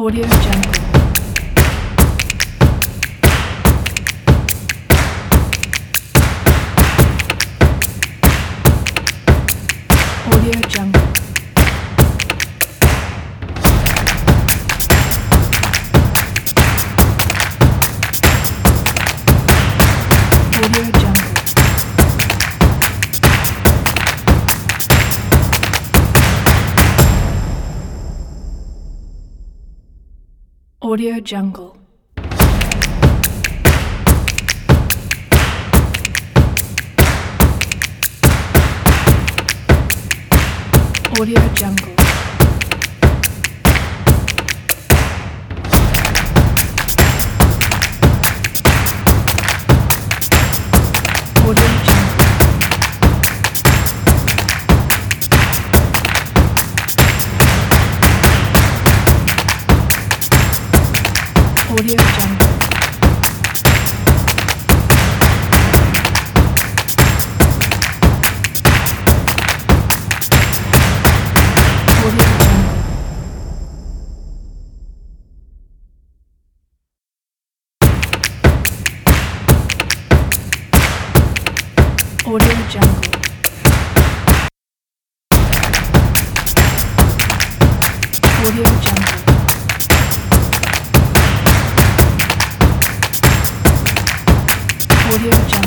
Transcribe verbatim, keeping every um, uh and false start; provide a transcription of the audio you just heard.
Audio Jungle. Audio Jungle. Audio Jungle. Audio Jungle. Audio Jungle. Audio Jungle. Audio Jungle. Audio Jungle. Audio Jungle. Audio Jungle.